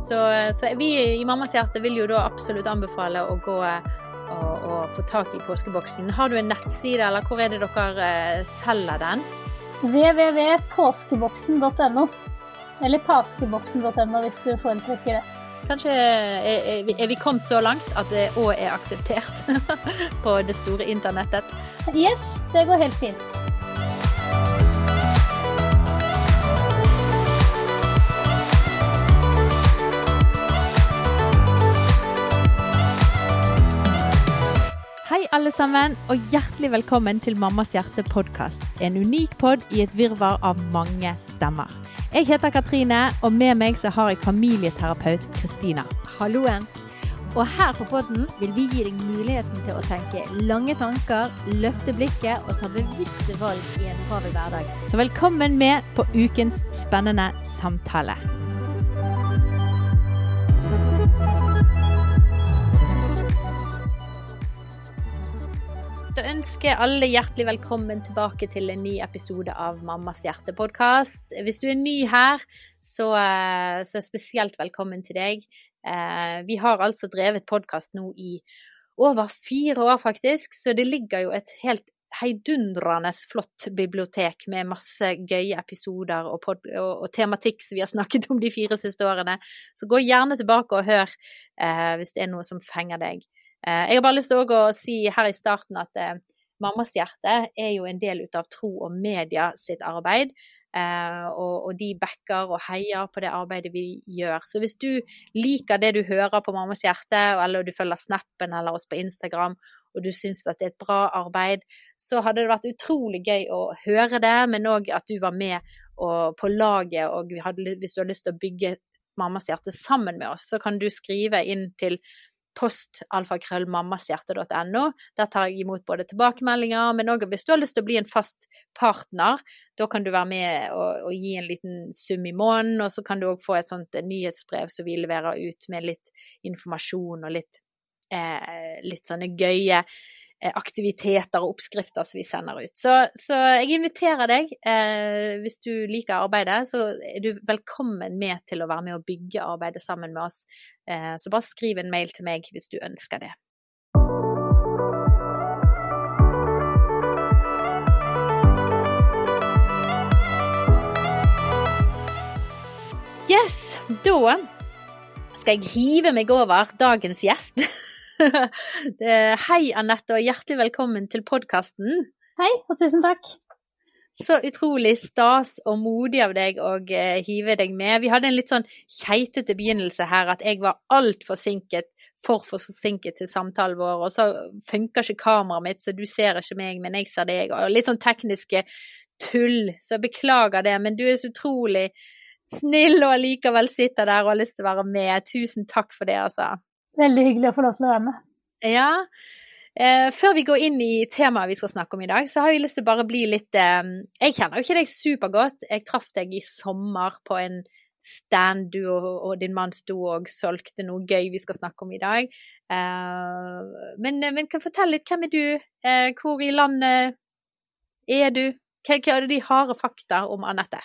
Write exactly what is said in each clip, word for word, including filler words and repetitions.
Så, så vi i Mammas Hjerte vil jo da absolutt anbefale å gå og, og få tak i påskeboksen. Har du en nettside, eller hvor er det dere selger den? w w w punktum påskeboksen punktum n o eller paskeboksen punktum n o hvis du foretrekker det. Kanskje er, er vi kommet så langt at det også er akseptert på det store internettet? Yes, det går helt fint. Hei alle sammen, og hjertelig velkommen til Mammas Hjerte podcast, en unik podd i et virvar av mange stemmer. Jeg heter Katrine, og med meg så har jeg familieterapeut Kristina. Halloen! Og her på podden vil vi gi deg muligheten til å tenke lange tanker, løfte blikket og ta bevisste valg i en travel hverdag. Så velkommen med på ukens spennende samtale. Da ønsker jeg alle hjertelig velkommen tilbake til en ny episode av Mammas Hjerte podcast. Hvis du er ny her, så, så spesielt velkommen til deg. Vi har altså drevet podcast nå i over fire år faktisk, så det ligger jo et helt heidundrende flott bibliotek med masse gøye episoder og, pod, og, og tematikk som vi har snakket om de fire siste årene. Så gå gjerne tilbake og hør eh, hvis det er noe som fenger deg. Jeg har bare lyst til å si her i starten at eh, Mammas Hjerte er jo en del ut av Tro og Media sitt arbeid, eh, og, og de backer og heier på det arbeidet vi gjør. Så hvis du liker det du hører på Mammas Hjerte, eller du følger snappen eller oss på Instagram, og du synes at det er et bra arbeid, så hadde det vært utrolig gøy å høre det, men også at du var med og, på laget, og hadde, hvis du har lyst til å bygge Mammas Hjerte sammen med oss, så kan du skrive inn til post alfakrøll mammashjerte punktum n o. Der tar jeg imot både tilbakemeldinger, men også hvis du har lyst til å bli en fast partner, da kan du være med og, og gi en liten sum i måneden, og så kan du også få et sånt nyhetsbrev som vi leverer ut med litt informasjon og litt, eh, litt sånne gøye aktiviteter og oppskrifter som vi sender ut. Så, så jeg inviterer deg, eh, hvis du liker arbeidet, så er du velkommen med til å være med og bygge arbeidet sammen med oss. Eh, så bare skriv en mail til meg hvis du ønsker det. Yes, da skal jeg hive meg over dagens gjest. Hei Annette, og hjertelig velkommen til podcasten. Hei, og tusen takk. Så utrolig stas og modig av deg å uh, hive deg med. Vi hadde en litt sånn keitete begynnelse her, at jeg var alt forsinket, for forsinket til samtalen vår, og så funker ikke kameraet mitt, så du ser ikke meg, men jeg ser deg, og litt sånn tekniske tull, så jeg beklager det, men du er så utrolig snill og likevel sitter der og har lyst til å være med. Tusen takk for det, altså. Veldig hyggelig å få lov til å være med. Ja, eh, før vi går inn i temaet vi skal snakke om i dag, så har jeg lyst til å bare bli litt, eh, jeg kjenner jo ikke deg supergodt, jeg traff deg i sommer på en stand, du og, og din mann sto og solgte noe gøy vi skal snakke om i dag, eh, men, men kan fortelle litt, hvem er du, eh, hvor i landet er du, hva, hva er det de harde fakta om Annette?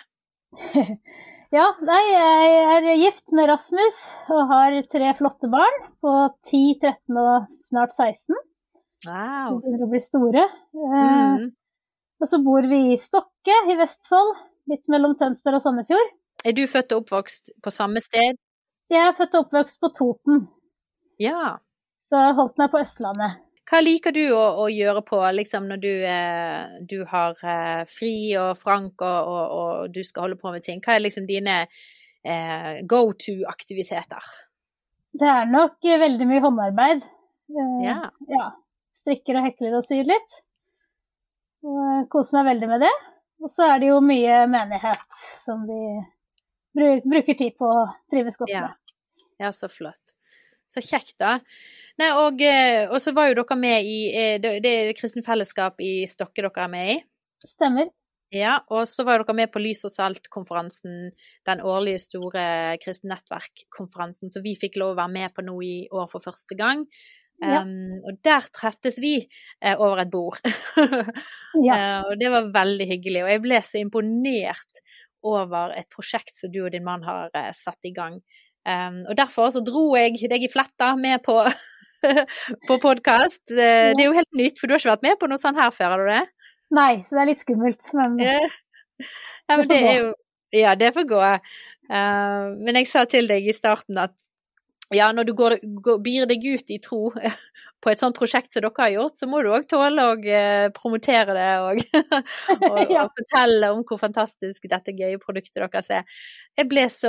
Ja, nei, jeg er gift med Rasmus og har tre flotte barn på ti, tretten og snart seksten. Wow. De begynner å bli store. Mm. Og så bor vi i Stokke i Vestfold, litt mellom Tønsberg og Sandefjord. Er du født og oppvokst på samme sted? Jeg er født og oppvokst på Toten. Ja. Så jeg holdt meg på Østlandet. Hva liker du å, å gjøre på, liksom, når du, eh, du har eh, fri og frank og, og, og du skal holde på med ting? Hva er liksom dine eh, go-to-aktiviteter? Det er nok veldig mye håndarbeid. Eh, ja. ja. Strikker og hekler og syr litt. Og jeg koser meg veldig med det. Og så er det jo mye menighet som vi bruker tid på å trives godt ja. med. Ja, så flott. Så kjekt da. Nei, og, og så var jo dere med i, det, det er Kristen Fellesskap i Stokke dere er med i. Stemmer. Ja, og så var dere med på Lys og Salt-konferansen, den årlige store Kristen Nettverk-konferansen, så vi fikk lov å være med på noe i år for første gang. Ja. Um, og der treftes vi eh, over et bord. ja. uh, og det var veldig hyggelig, og jeg ble så imponert over et prosjekt som du og din mann har uh, satt i gang. Um, og derfor så dro jeg deg i fletta med på, på podcast. Uh, det er jo helt nytt, for du har ikke vært med på noe sånn her før, har du det? Nei, så det er litt skummelt, men, yeah. ja, men det, det er jo, ja, det får gå. Uh, men jeg sa til deg i starten at ja, når du går, går, byr deg ut i tro på et sånt prosjekt som dere har gjort, så må du også tåle å uh, promotere det og, og, ja. og fortelle om hvor fantastisk dette gøye produktet dere ser. Jeg ble så,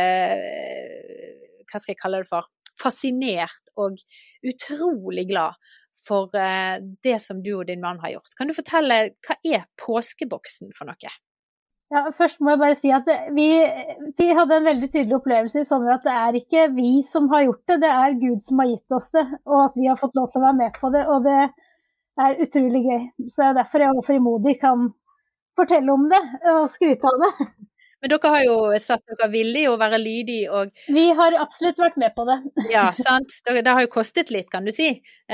uh, hva skal jeg kalle det for, fascinert og utrolig glad for uh, det som du og din mann har gjort. Kan du fortelle, hva er påskeboksen for noe? Ja, først må jeg bare si at vi, vi hadde en veldig tydelig opplevelse i sommer at det er ikke vi som har gjort det, det er Gud som har gitt oss det, og at vi har fått lov til å være med på det, og det er utrolig gøy. Så det er derfor jeg og frimodig kan fortelle om det og skryte av det. Men dere har jo satt dere villig å være lydig og... Vi har absolutt vært med på det. Ja, sant. Det har jo kostet litt, kan du si,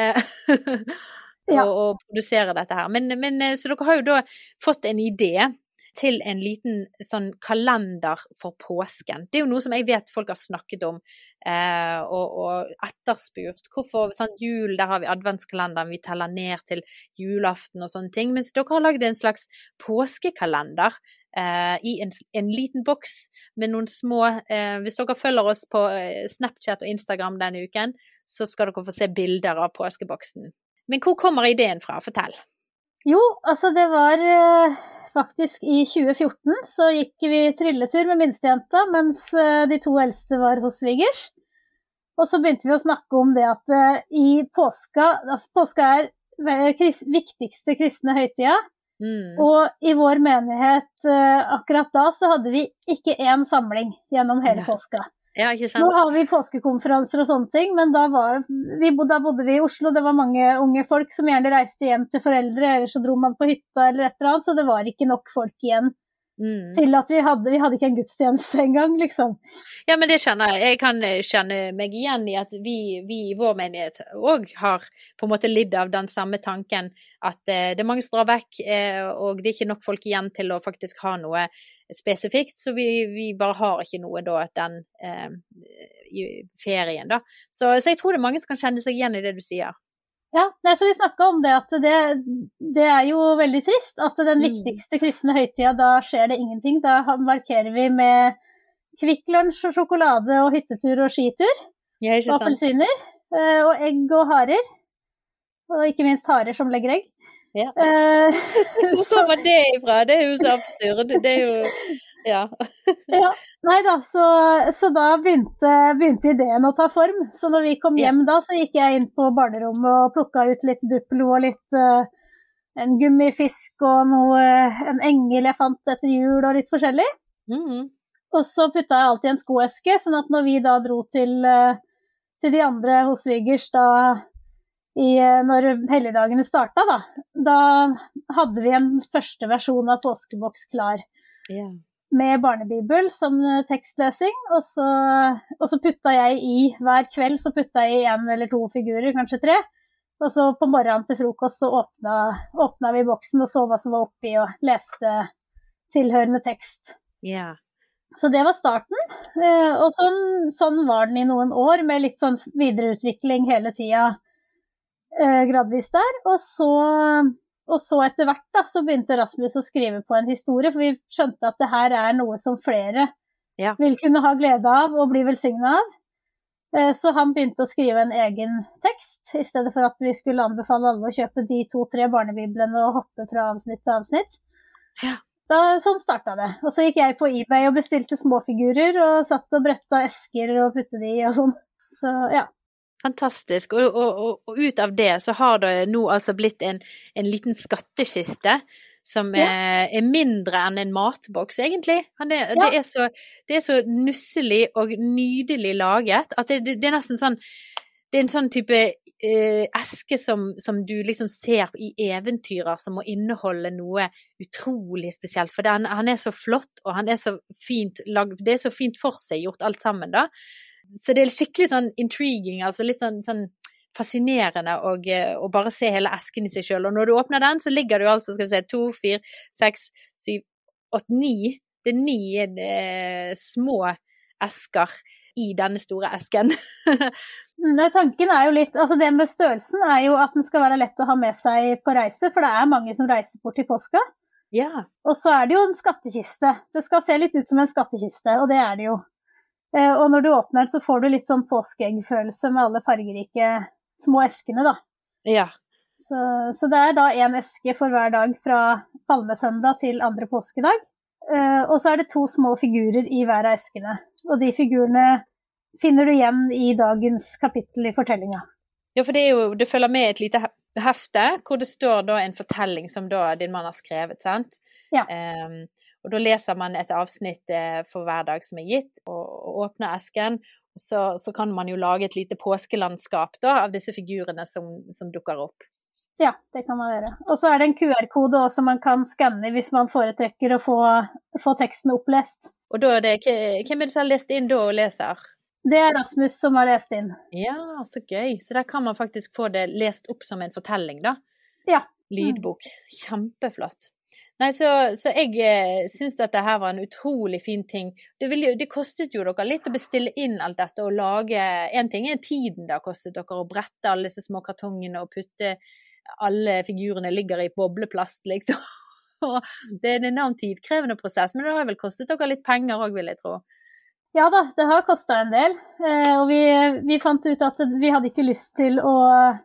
ja. å, å produsere dette her. Men, men så dere har jo da fått en idé til en liten sånn kalender for påsken. Det er jo noe som jeg vet folk har snakket om eh, og, og etterspurt. Hvorfor, sånn jul, der har vi adventskalenderen, vi teller ned til julaften og sånne ting, mens dere har laget en slags påskekalender eh, i en, en liten boks med noen små, eh, hvis dere følger oss på Snapchat og Instagram denne uken, så skal dere få se bilder av påskeboksen. Men hvor kommer ideen fra? Fortell. Jo, altså det var... Eh... Faktisk i tjue fjorten så gikk vi trilletur med minstejenta, mens de to eldste var hos svigers. Og så begynte vi å snakke om det at i påska, altså påska er kris, viktigste kristne høytida, mm. og i vår menighet akkurat da så hadde vi ikke én samling gjennom hele ja. Påska. Ja, ikke sant. Nå har vi påskekonferanser og sånne ting, men da, var, vi, da bodde vi i Oslo, det var mange unge folk som gjerne reiste hjem til foreldre, eller så dro man på hytta eller et eller annet, så det var ikke nok folk igjen mm. til at vi hadde, vi hadde ikke en gudstjeneste en gang, liksom. Ja, men det kjenner jeg, jeg kan kjenne meg igjen i at vi, vi i vår menighet også har på en måte lidd av den samme tanken, at eh, det er mange som drar vekk, eh, og det er ikke nok folk igjen til å faktisk ha noe spesifikt, så vi, vi bare har ikke noe da, den eh, i ferien da. Så, så jeg tror det er mange som kan kjenne seg igjen i det du sier. Ja, nei, så vi snakket om det, at det, det er jo veldig trist, at den mm. viktigste kristne høytida, da skjer det ingenting. Da markerer vi med Kvikk Lunsj og sjokolade og hyttetur og skitur, ja, og appelsiner, eh, og egg og harer, og ikke minst harer som legger egg. Ja. Hvor kommer det ifra? Det er jo så absurd. Det er jo, ja. ja, nei da, så, så da begynte, begynte ideen å ta form. Så når vi kom hjem da, så gikk jeg inn på barnerommet og plukket ut litt Duplo og litt uh, en gummifisk og noe, en engel jeg fant etter jul og litt forskjellig. Mm-hmm. Og så puttet jeg alt i en skoeske, sånn at når vi da dro til, uh, til de andre hos svigers da, I, når helligdagene startet da, da hadde vi en første versjon av påskeboks klar yeah. med barnebibel som tekstlesing, og så, og så putta jeg i, hver kveld så putta jeg i en eller to figurer, kanskje tre, og så på morgenen til frokost så åpna, åpna vi boksen og så hva som var oppi og leste tilhørende tekst. Yeah. Så det var starten, og sånn, sånn var den i noen år med litt sånn videreutvikling hele tiden. Gradvis der, og så, og så etter hvert da, så begynte Rasmus å skrive på en historie, for vi skjønte at det her er noe som flere ja. Vil kunne ha glede av og bli velsignet av. Så han begynte å skrive en egen tekst, i stedet for at vi skulle anbefale alle å kjøpe de to-tre barnebiblene og hoppe fra avsnitt til avsnitt. Ja. Da, sånn startet det. Og så gikk jeg på eBay og bestilte småfigurer, og satt og brettet esker og puttet de i og sånn. Så ja. Fantastisk, og, og, og ut av det så har det nå altså blitt en, en liten skattkiste som ja. er, er mindre enn en matboks egentlig. Det, ja. det, er så, det er så nusselig og nydelig laget at det, det, det er nesten sånn, det er en sånn type eh, eske som, som du liksom ser i eventyrer som må inneholde noe utrolig spesielt, for den, han er så flott og han er så fint laget, det er så fint for seg gjort alt sammen da. Så det er skikkelig sånn intriguing, altså litt sånn, sånn fascinerende og, og bare se hele esken i seg selv. Og når du åpner den, så ligger du altså, skal vi se, to, fire, seks, syv, åtte, ni. Det er ni eh, små esker i denne store esken. Tanken er jo litt, altså det med størrelsen er jo at den skal være lett å ha med seg på reise, for det er mange som reiser bort til påska. Ja. Og så er det jo en skattkiste. Det skal se litt ut som en skattkiste, og det er det jo. Og når du åpner den, så får du litt sånn påskeeggfølelse med alle fargerike små eskene da. Ja. Så, så det er da en eske for hver dag fra palmesøndag til andre påskedag. Uh, og så er det to små figurer i hver av eskene. Og de figurene finner du igjen i dagens kapittel i fortellinga. Ja, for det, er jo, det følger med et lite hefte, hvor det står da en fortelling som da din mann har skrevet, sant? Ja. Um, og da leser man et avsnitt uh, for hver dag som er gitt, og, og åpner esken. Så, så kan man jo lage et lite påskelandskap da, av disse figurene som, som dukker opp. Ja, det kan man gjøre. Og så er det en Q R-kode også man kan skanne hvis man foretrekker å få, få teksten opplest. Og da er det, hvem er det som har lest inn da og leser? Det er Rasmus som har lest inn. Ja, så gøy. Så der kan man faktisk få det lest opp som en fortelling da? Ja. Lydbok. Kjempeflott. Nei, så, så jeg eh, synes dette her var en utrolig fin ting. Det, vil, det kostet jo dere litt å bestille inn alt dette og lage, en ting er tiden det har kostet dere å brette alle disse små kartongene og putte alle figurene ligger i bobleplast, liksom. Det er en enormt tidkrevende prosess, men det har vel kostet dere litt penger også, vil jeg tro. Ja da, det har kostet en del, og vi, vi fant ut at vi hadde ikke lyst til å,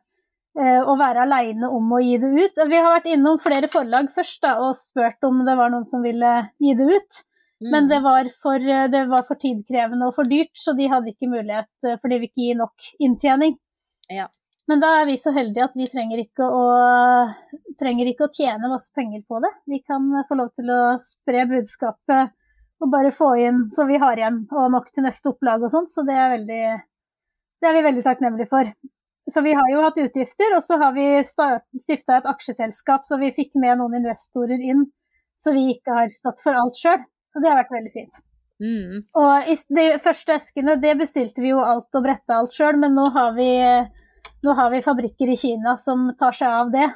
å være alene om å gi det ut. Vi har vært innom flere forlag først da, og spurt om det var noen som ville gi det ut, mm. men det var, for, det var for tidkrevende og for dyrt, så de hadde ikke mulighet, fordi vi ikke gir nok inntjening. Ja. Men da er vi så heldige at vi trenger ikke å, trenger ikke å tjene masse penger på det. Vi kan få lov til å spre budskapet og bare få inn så vi har igjen, og nok til neste opplag og sånt, så det er, veldig, det er vi veldig takknemlige for. Så vi har jo hatt utgifter, og så har vi stiftet et aksjeselskap, så vi fikk med noen investorer inn, så vi ikke har stått for alt selv. Så det har vært veldig fint. Mm. Og i de første eskene, det bestilte vi jo alt og brette alt selv, men nå har vi... Nå har vi fabrikker i Kina som tar seg av det.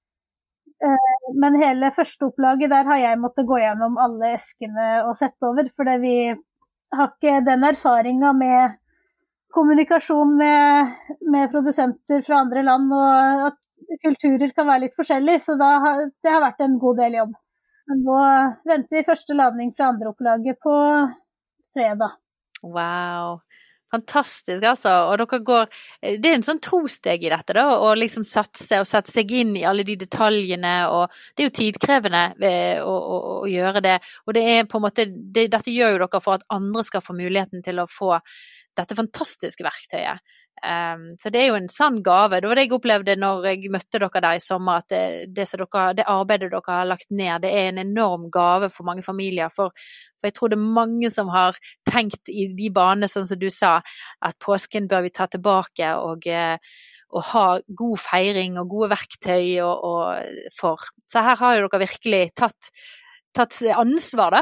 Men hele første opplaget, der har jeg måttet gå gjennom alle eskene og sett over, fordi vi har ikke den erfaringen med kommunikasjon med, med produsenter fra andre land, og at kulturer kan være litt forskjellige, så da har, det har vært en god del jobb. Men nå venter vi første ladning fra andre opplaget på fredag. Wow! Fantastisk, altså. Og dere går, det er en sånn trosteg i dette da, å liksom satse og sette seg inn i alle de detaljene, og det er jo tidkrevende å, å, å gjøre det. Og det er på en måte, det, dette gjør jo dere for at andre skal få muligheten til å få dette fantastiske verktøyet. Um, så det er jo en sann gave. Det var det jeg opplevde når jeg møtte dere der i sommer, at det, det, dere, det arbeidet dere har lagt ned, det er en enorm gave for mange familier, for, for jeg tror det er mange som har tenkt i de banene, sånn som du sa, at påsken bør vi ta tilbake og, og ha god feiring og gode verktøy og, og for. Så her har jo dere virkelig tatt, tatt ansvar da.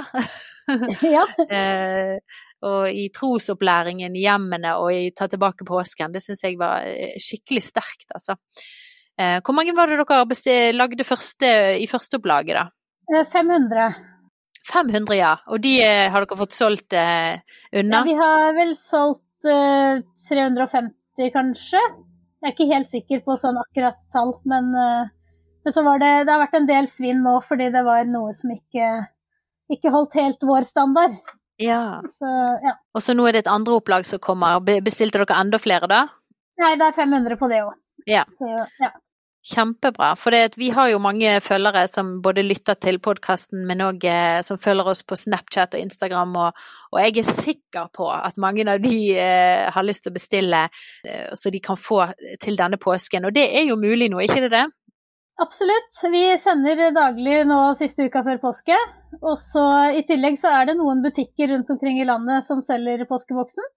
Ja. uh, og i trosopplæringen i hjemmene og i ta tilbake påsken, det synes jeg var skikkelig sterkt, altså. Eh, hvor mange var det dere bestilte, lagde første, i første opplaget da? fem hundre. fem hundre, ja. Og de har dere fått solgt eh, unna? Ja, vi har vel solgt eh, tre hundre og femti kanskje. Jeg er ikke helt sikker på sånn akkurat tall, men, eh, men så var det, det har vært en del svinn nå, fordi det var noe som ikke, ikke holdt helt vår standard. Ja. Så, ja. Og så nå er det et andre opplag som kommer. Bestilte dere enda flere da? Nei, det er fem hundre på det også. Ja. Så, ja. Kjempebra, for det, vi har jo mange følgere som både lytter til podcasten, men også som følger oss på Snapchat og Instagram, og, og jeg er sikker på at mange av de eh, har lyst til å bestille, eh, så de kan få til denne påsken, og det er jo mulig nå, ikke det det? Absolutt. Vi sender daglig nå siste uka før påske, og så i tillegg så er det noen butikker rundt omkring i landet som selger påskeboksen.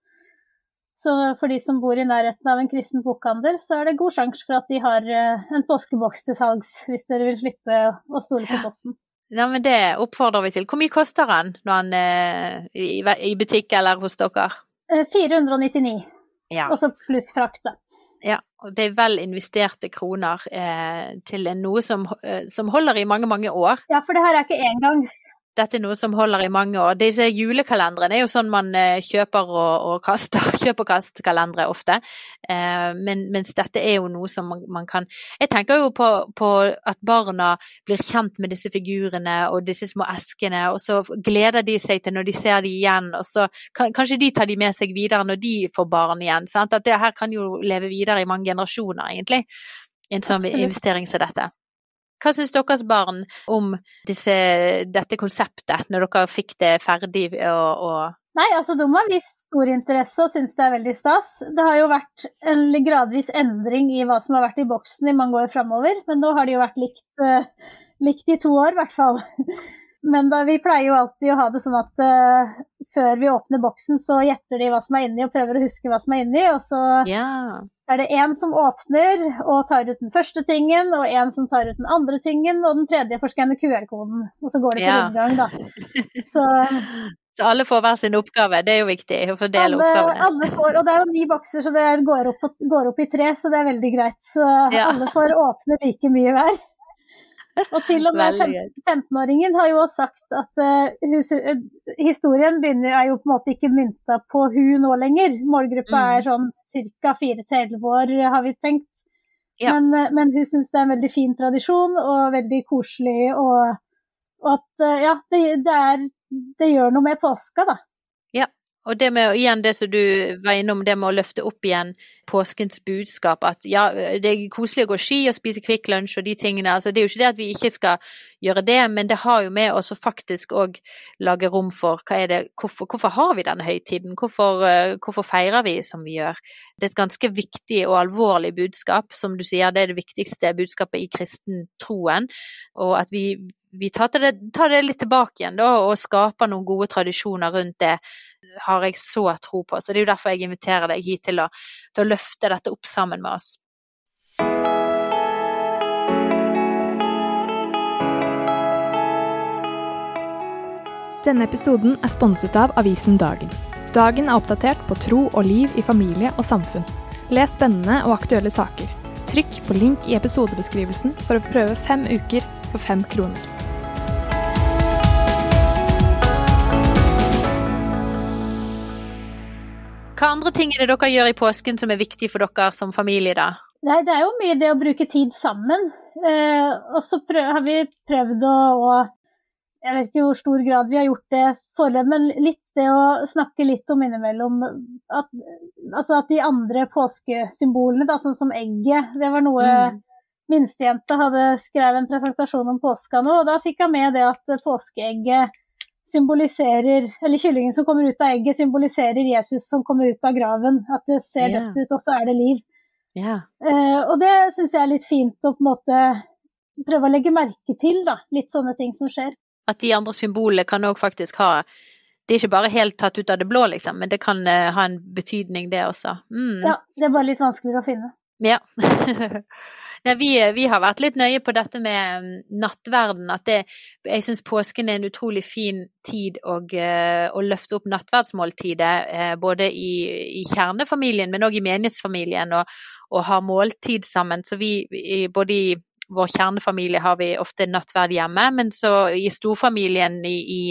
Så for de som bor i nærheten av en kristen bokhandel, så er det god sjanse for at de har en påskeboks til salgs, hvis dere vil slippe å stole på posten. Ja, men det oppfordrer vi til. Hvor mye koster den når han er i, i butikk eller hos dere? fire hundre og nittini, ja. Og så pluss frakt da. Ja, og det er vel investerte kroner eh, til noe som, eh, som holder i mange, mange år. Ja, for det her er ikke engangs. dette er noe som holder i mange år. Disse julekalenderne er jo sånn man eh, kjøper og, og kaster, kjøper og kaster kalendere ofte, eh, men, mens dette er jo noe som man, man kan, jeg tenker jo på, på at barna blir kjent med disse figurene og disse små eskene, og så gleder de seg til når de ser de igjen, og så kan, kanskje de tar de med seg videre når de får barn igjen, sant? At det her kan jo leve videre i mange generasjoner egentlig, en sånn Absolutt. Investering som dette. Hva synes deres barn om disse, dette konseptet, når dere fikk det ferdig? Og, og... Nei, altså de har vist stor interesse og synes det er veldig stas. Det har jo vært en gradvis endring i hva som har vært i boksen i mange år fremover, men nå har det jo vært likt, uh, likt i to år i hvert fall. Men da, vi pleier jo alltid å ha det sånn at uh, før vi åpner boksen, så gjetter de hva som er inni og prøver å huske hva som er inni, og så... Yeah. Er det en som åpner og tar ut den første tingen, og en som tar ut den andre tingen, og den tredje får skanne Q R-koden, og så går det til ja. Inngang da. Så, så alle får hver sin oppgave, det er jo viktig å fordele alle, oppgavene. Alle får, og det er jo ni bokser, så det går opp, går opp i tre, så det er veldig greit. Så ja. Alle får åpne like mye hver. Og til og med femtenåringen har jo også sagt at uh, hus, uh, historien begynner, er jo på en måte ikke mynta på hun nå lenger. Målgruppa mm. er sånn cirka fire til elleve år, har vi tenkt. Ja. Men, uh, men hun synes det er en veldig fin tradisjon og veldig koselig, og, og at uh, ja, det, det, er, det gjør noe med påska da. Ja. Og det med, igjen det som du var innom, det med å løfte opp igjen påskens budskap, at ja, det er koselig å gå ski og spise Kvikk Lunsj og de tingene, altså det er jo ikke det at vi ikke skal gjøre det, men det har jo med oss å faktisk også lage rom for, hva er det, hvorfor, hvorfor har vi denne høytiden, hvorfor, hvorfor feirer vi som vi gjør? Det er et ganske viktig og alvorlig budskap, som du sier, det er det viktigste budskapet i kristen troen, og at vi, vi tar, det, tar det litt tilbake igjen da, og skaper noen gode tradisjoner rundt det, har jeg så tro på. Så det er jo derfor jeg inviterer deg hit til å, til å løfte dette opp sammen med oss. Denne episoden er sponset av avisen Dagen. Dagen er oppdatert på tro og liv i familie og samfunn. Les spennende og aktuelle saker. Trykk på link i episodebeskrivelsen for å prøve fem uker for fem kroner. Hva andre ting er det dere gjør i påsken som er viktig for dere som familie da? Nei, det er jo mye det å bruke tid sammen. Eh, og så prøv, har vi prøvd å, å, jeg vet ikke hvor stor grad vi har gjort det foreløpig, men litt det å snakke litt om innimellom, at, altså at de andre påskesymbolene, da, sånn som egget, det var noe mm. minstejenta hadde skrevet en presentasjon om påska nå, og da fikk jeg med det at påskeegget symboliserer, eller kyllingen som kommer ut av egget symboliserer Jesus som kommer ut av graven, at det ser yeah. dødt ut, og så er det liv. Yeah. Uh, og det synes jeg er litt fint å på en måte prøve å legge merke til, da, litt sånne ting som skjer. At de andre symbolene kan også faktisk ha, det er ikke bare helt tatt ut av det blå, liksom, men det kan uh, ha en betydning det også. Mm. Ja, det er bare litt vanskeligere å finne. Ja. Nei, vi, vi har vært litt nøye på dette med nattverden, at det, jeg synes påsken er en utrolig fin tid å, å løfte opp nattverdsmåltidet, både i, i kjernefamilien, men også i menighetsfamilien, og, og ha måltid sammen. Så vi, både i vår kjernefamilie har vi ofte nattverd hjemme, men så i storfamilien, i, i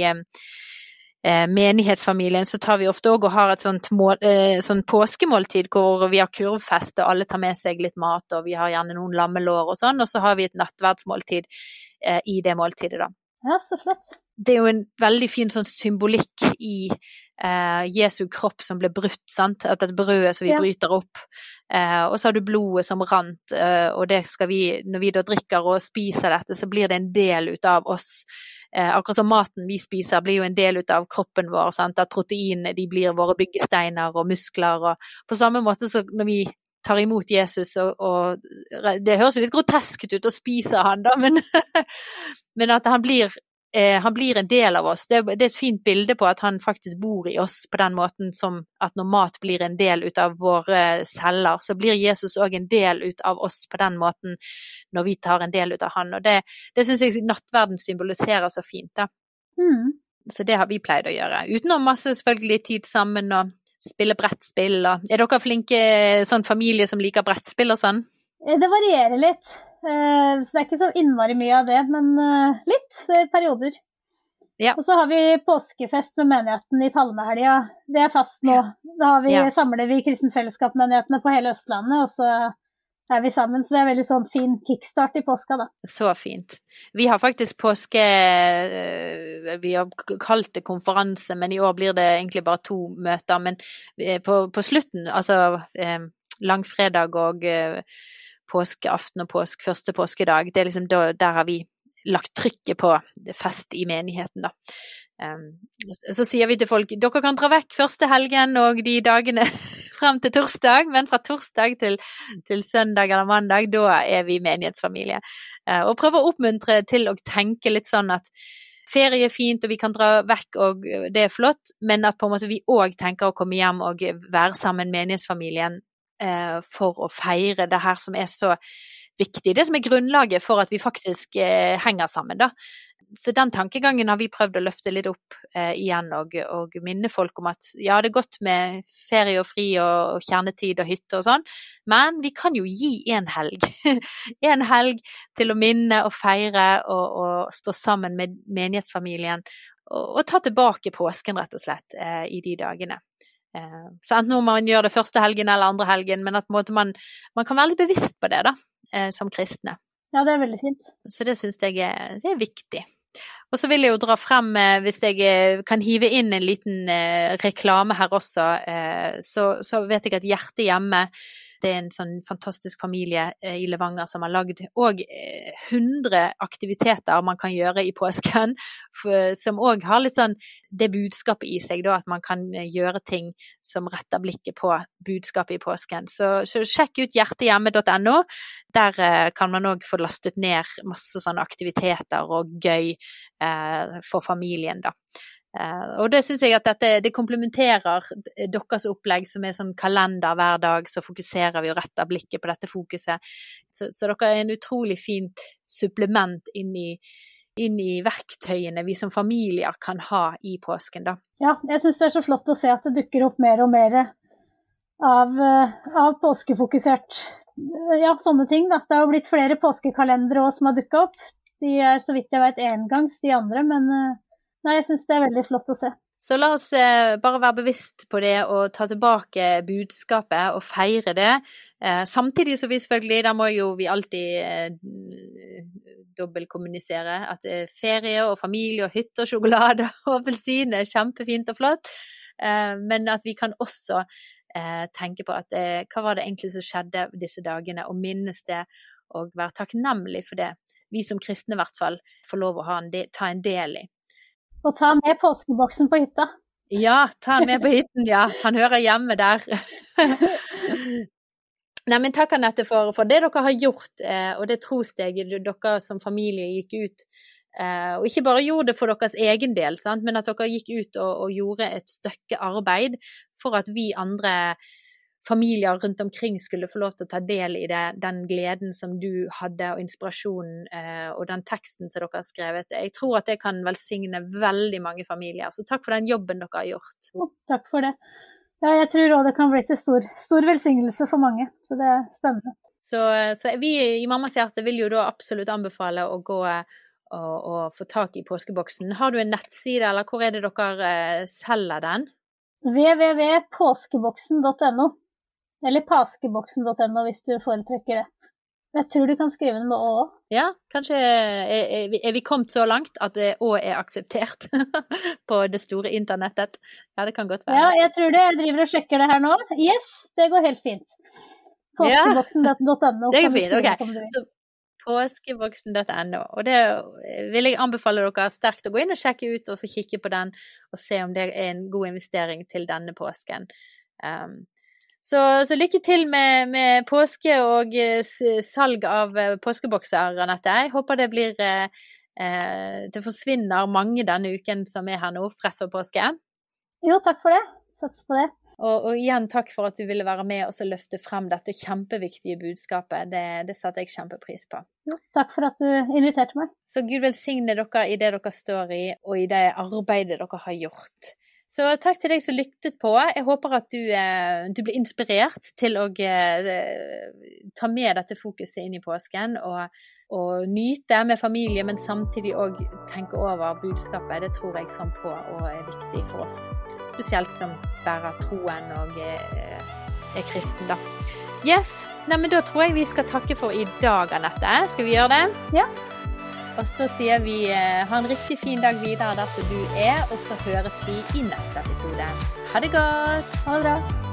menighetsfamilien, så tar vi ofte også og har et sånt, mål, eh, sånt påskemåltid hvor vi har kurvfest og alle tar med seg litt mat, og vi har gjerne noen lammelår og sånn, og så har vi et nattverdsmåltid eh, i det måltidet da. Ja, så flott. Det er jo en veldig fin sånn symbolikk i eh, Jesu kropp som ble brutt, sant? At det brødet som vi ja. bryter opp, eh, og så har du blodet som rant, eh, og det skal vi, når vi da drikker og spiser dette, så blir det en del ut av oss. Eh, akkurat som maten vi spiser blir jo en del ut av kroppen vår, sant? At proteinene de blir våre byggesteiner og muskler, og på samme måte så når vi tar imot Jesus, og, og det høres jo litt grotesk ut å spise han da, men, men at han blir, eh, han blir en del av oss. Det, det er et fint bilde på at han faktisk bor i oss på den måten som at når mat blir en del ut av våre celler, så blir Jesus også en del ut av oss på den måten når vi tar en del ut av han, og det, det synes jeg nattverden symboliserer så fint da. Mm. Så det har vi pleid å gjøre, utenom masse selvfølgelig tid sammen og spille brettspill. Og er dere flinke sånn familie som liker brettspill og sånn? Det varierer litt, så det er ikke så innmari mye av det, men litt, perioder. Ja. Og så har vi påskefest med menigheten i Palmehelga. Det er fast nå. Da har vi, Ja. samler vi kristenfellesskapmenighetene på hele Østlandet, og så er vi sammen. Så det er veldig sånn fin kickstart i påska, da. Så fint. Vi har faktisk påske, vi har kalt det konferanse, men i år blir det egentlig bare to møter. Men på, på slutten, altså langfredag og påskeaften og påsk, første påskedag, det er liksom da, der har vi lagt trykket på fest i menigheten da. Um, så sier vi til folk, dere kan dra vekk første helgen og de dagene frem til torsdag, men fra torsdag til, til søndag eller mandag, da er vi menighetsfamilie. Uh, og prøve å oppmuntre til å tenke litt sånn at ferie er fint og vi kan dra vekk og det er flott, men at på en måte vi også tenker å komme hjem og være sammen med menighetsfamilien uh, for å feire det her som er så viktig, det som er grunnlaget for at vi faktisk eh, henger sammen da. Så den tankegangen har vi prøvd å løfte litt opp eh, igjen og, og minne folk om at ja, det er godt med ferie og fri og, og kjernetid og hytte og sånn, men vi kan jo gi en helg. en helg til å minne og feire og, og stå sammen med menighetsfamilien og, og ta tilbake påsken rett og slett eh, i de dagene. Eh, så enten om man gjør det første helgen eller andre helgen, men at måte, man, man kan være litt bevisst på det da. Som kristne. Ja, det er veldig fint. Så det synes jeg er, det er viktig. Og så vil jeg jo dra frem, hvis jeg kan hive inn en liten reklame her også, så, så vet jeg at Hjerte Hjemme, det er en sånn fantastisk familie i Levanger som har laget og hundre aktiviteter man kan gjøre i påsken, for, som også har litt sånn det budskapet i seg da, at man kan gjøre ting som retter blikket på budskapet i påsken. Så, så sjekk ut hjertehjemme punktum no, der eh, kan man også få lastet ned masse sånne aktiviteter og gøy eh, for familien da. Uh, og det synes jeg at dette, det komplementerer deres opplegg som er sånn kalender hver dag, så fokuserer vi og retter blikket på dette fokuset. Så, så dere er en utrolig fint supplement inn i, inn i verktøyene vi som familier kan ha i påsken da. Ja, jeg synes det er så flott å se at det dukker opp mer og mer av, av påskefokusert, ja, sånne ting da. Det har jo blitt flere påskekalendere også som har dukket opp. De er så vidt jeg vet engangs de andre, men nei, jeg synes det er veldig flott å se. Så la oss eh, bare være bevisst på det og ta tilbake budskapet og feire det. Eh, samtidig så vi selvfølgelig, da må jo vi alltid eh, dobbeltkommunisere at eh, ferie og familie og hytte og sjokolade og appelsin er kjempefint og flott. Eh, men at vi kan også eh, tenke på at eh, hva var det egentlig som skjedde disse dagene, og minnes det og være takknemlig for det. Vi som kristne i hvert fall får lov å ha en de, ta en del i. Og ta med påskeboksen på hytta. Ja, ta den med på hytten, ja. Han hører hjemme der. Nei, men takk Annette for, for det dere har gjort, eh, og det trossteget dere som familie gikk ut. Eh, og ikke bare gjorde det for deres egen del, sant? Men at dere gikk ut og, og gjorde et stykke arbeid for at vi andre familier rundt omkring skulle få lov til å ta del i det, den gleden som du hadde, og inspirasjonen, eh, og den teksten som dere har skrevet. Jeg tror at det kan velsigne veldig mange familier, så takk for den jobben dere har gjort. Oh, takk for det. Ja, jeg tror også det kan bli til stor, stor velsignelse for mange, så det er spennende. Så, så vi i Mammas Hjerte vil jo da absolutt anbefale å gå og, og få tak i påskeboksen. Har du en nettside, eller hvor er det dere eh, selger den? w w w punktum påskeboksen punktum no Eller paskeboksen punktum no hvis du foretrekker det. Jeg tror du kan skrive den med å. Ja, kanskje er, er vi kommet så langt at det å er akseptert på det store internettet. Ja, det kan godt være. Ja, jeg tror det. Jeg driver og sjekker det her nå. Yes, det går helt fint. Påskeboksen punktum no. Det er fint, ok. Så påskeboksen punktum no. Og det vil jeg anbefale dere sterkt å gå inn og sjekke ut, og så kikke på den, og se om det er en god investering til denne påsken. Um, Så, så lykke til med, med påske og salg av påskebokser, Annette. Jeg håper det blir eh, det forsvinner mange denne uken som er her nå, rett før påske. Jo, takk for det. Sats på det. Og, og igjen takk for at du ville være med og løfte frem dette kjempeviktige budskapet. Det, det satte jeg kjempepris på. Jo, takk for at du inviterte meg. Så Gud velsigne dere i det dere står i, og i det arbeidet dere har gjort. Så takk til deg som lyttet på. Jeg håper at du, eh, du blir inspirert til å eh, ta med dette fokuset inn i påsken, og, og nyte med familie, men samtidig også tenke over budskapet. Det tror jeg sånn på, og er viktig for oss. Spesielt som bærer troen og eh, er kristen da. Yes, Nei, men da tror jeg vi skal takke for i dag, Annette. Skal vi gjøre det? Ja. Og så sier vi eh, ha en riktig fin dag videre der som du er, og så høres vi i neste episode. Ha det godt! Ha det bra!